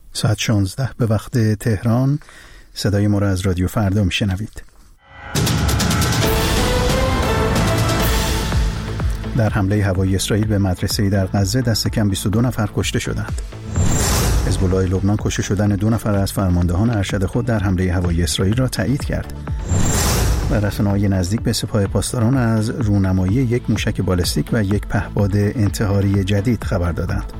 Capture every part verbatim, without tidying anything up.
ساعت شانزده به وقت تهران. صدای ما را از رادیو فردا میشنوید. در حمله هوایی اسرائیل به مدرسه‌ای در غزه دست کم بیست و دو نفر کشته شدند. حزب الله لبنان کشته شدن دو نفر از فرماندهان ارشد خود در حمله هوایی اسرائیل را تایید کرد. و رسانه‌های نزدیک به سپاه پاسداران از رونمایی یک موشک بالستیک و یک پهپاد انتحاری جدید خبر دادند.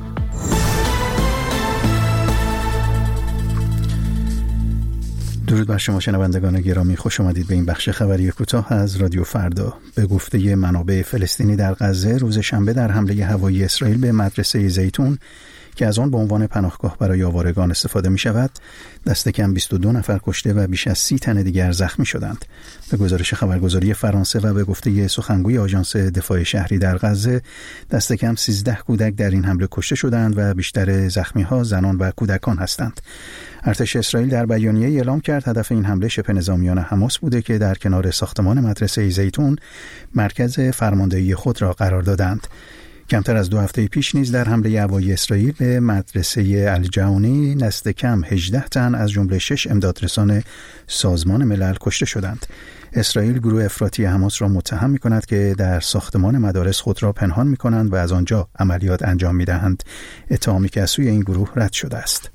درود بر شما شنوندگان گرامی، خوش آمدید به این بخش خبری کوتاه از رادیو فردا. به گفته منابع فلسطینی در غزه، روز شنبه در حمله هوایی اسرائیل به مدرسه زیتون که از آن به عنوان پناهگاه برای آوارگان استفاده می شود، دست کم بیست و دو نفر کشته و بیش از سی تن دیگر زخمی شدند. به گزارش خبرگزاری فرانسه و به گفته سخنگوی آژانس دفاع شهری در غزه، دست کم سیزده کودک در این حمله کشته شدند و بیشتر زخمی ها زنان و کودکان هستند. ارتش اسرائیل در بیانیه اعلام کرد هدف این حمله شبه نظامیان حماس بوده که در کنار ساختمان مدرسه زیتون مرکز فرماندهی خود را قرار دادند. کمتر از دو هفته پیش نیز در حمله هوایی اسرائیل به مدرسه الجعونی دست کم هجده تن از جمله شش امدادرسان سازمان ملل کشته شدند. اسرائیل گروه افراطی حماس را متهم می‌کند که در ساختمان مدارس خود را پنهان می‌کنند و از آنجا عملیات انجام می‌دهند. اتهامی که از سوی این گروه رد شده است.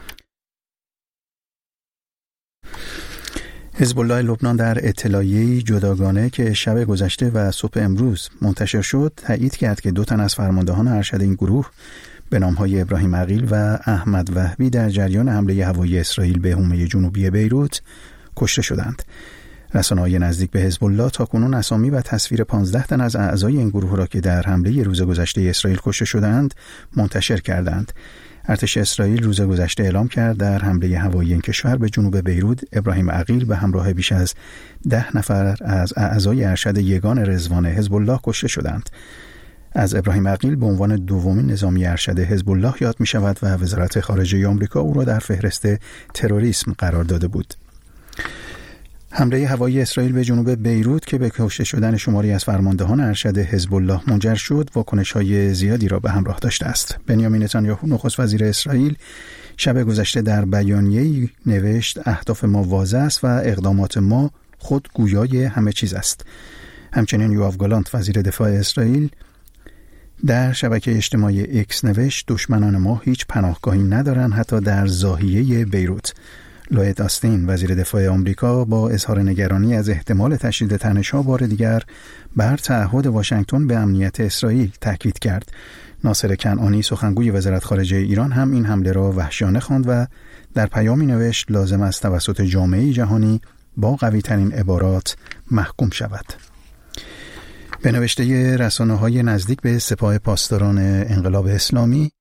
حزب الله لبنان در اطلاعیه‌ای جداگانه که شب گذشته و صبح امروز منتشر شد تایید کرد که دو تن از فرماندهان ارشد این گروه به نام‌های ابراهیم عقیل و احمد وهبی در جریان حمله هوایی اسرائیل به حومه جنوبی بیروت کشته شدند. رسانه‌های نزدیک به حزب الله تاکنون اسامی و تصویر پانزده تن از اعضای این گروه را که در حمله روز گذشته اسرائیل کشته شدند منتشر کردند. ارتش اسرائیل روز گذشته اعلام کرد در حمله هوایی این کشور به جنوب بیروت ابراهیم عقیل به همراه بیش از ده نفر از اعضای ارشد یگان رضوان حزب الله کشته شدند. از ابراهیم عقیل به عنوان دومین نظامی ارشد حزب الله یاد می شود و وزارت خارجه آمریکا او را در فهرست تروریسم قرار داده بود. حمله هوایی اسرائیل به جنوب بیروت که به کشته شدن شماری از فرماندهان ارشد حزب الله منجر شد، واکنش‌های زیادی را به همراه داشته است. بنیامین نتانیاهو نخست وزیر اسرائیل شب گذشته در بیانیه‌ای نوشت اهداف ما واضح است و اقدامات ما خود گویای همه چیز است. همچنین یوآف گالانت وزیر دفاع اسرائیل در شبکه اجتماعی اکس نوشت دشمنان ما هیچ پناهگاهی ندارند حتی در ضاحیه بیروت. لوید آستین وزیر دفاع آمریکا با اظهار نگرانی از احتمال تشدید تنش‌ها بار دیگر بر تعهد واشنگتن به امنیت اسرائیل تاکید کرد. ناصر کنعانی سخنگوی وزارت خارجه ایران هم این حمله را وحشیانه خواند و در پیامی نوشت لازم است توسط جامعه جهانی با قوی‌ترین عبارات محکوم شود. به نوشته رسانه‌های نزدیک به سپاه پاسداران انقلاب اسلامی،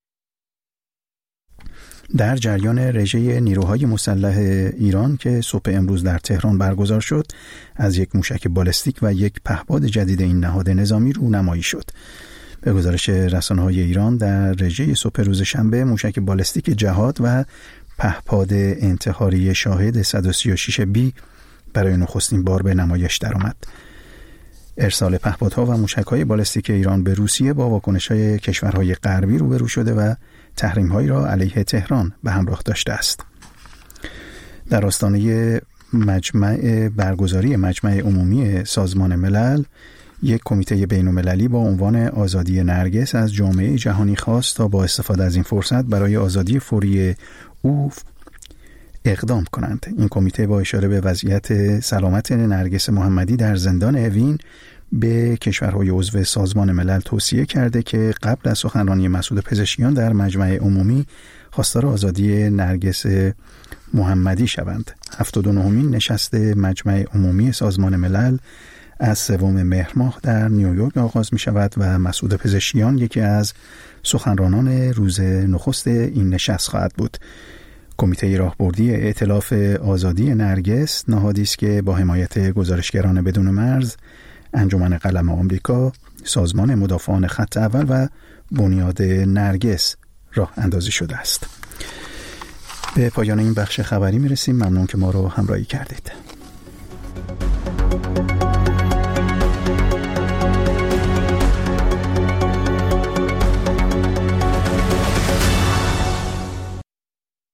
در جریان رژه نیروهای مسلح ایران که صبح امروز در تهران برگزار شد، از یک موشک بالستیک و یک پهپاد جدید این نهاد نظامی رونمایی شد. به گزارش رسانه‌های ایران در رژه صبح روز شنبه موشک بالستیک جهاد و پهپاد انتحاری شاهد صد و سی و شش بی برای نخستین بار به نمایش درآمد. ارسال پهپادها و موشک‌های بالستیک ایران به روسیه با واکنش‌های کشورهای غربی روبرو شده و تحریم‌هایی را علیه تهران به همراه داشته است. در آستانه مجمع برگزاری مجمع عمومی سازمان ملل، یک کمیته بین‌المللی با عنوان آزادی نرگس از جامعه جهانی خواست تا با استفاده از این فرصت برای آزادی فوری او اقدام کنند. این کمیته با اشاره به وضعیت سلامت نرگس محمدی در زندان اوین به کشورهای عضو سازمان ملل توصیه کرده که قبل از سخنرانی مسعود پزشکیان در مجمع عمومی خواستار آزادی نرگس محمدی شوند. هفتاد و نهمین نشست مجمع عمومی سازمان ملل از سوم مهر ماه در نیویورک آغاز می شود و مسعود پزشکیان یکی از سخنرانان روز نخست این نشست خواهد بود. کمیته راهبردی ائتلاف آزادی نرگس نهادی است که با حمایت گزارشگران بدون مرز، انجمن قلم آمریکا، سازمان مدافعان خط اول و بنیاد نرگس راه اندازی شده است. به پایان این بخش خبری میرسیم. ممنون که ما رو همراهی کردید.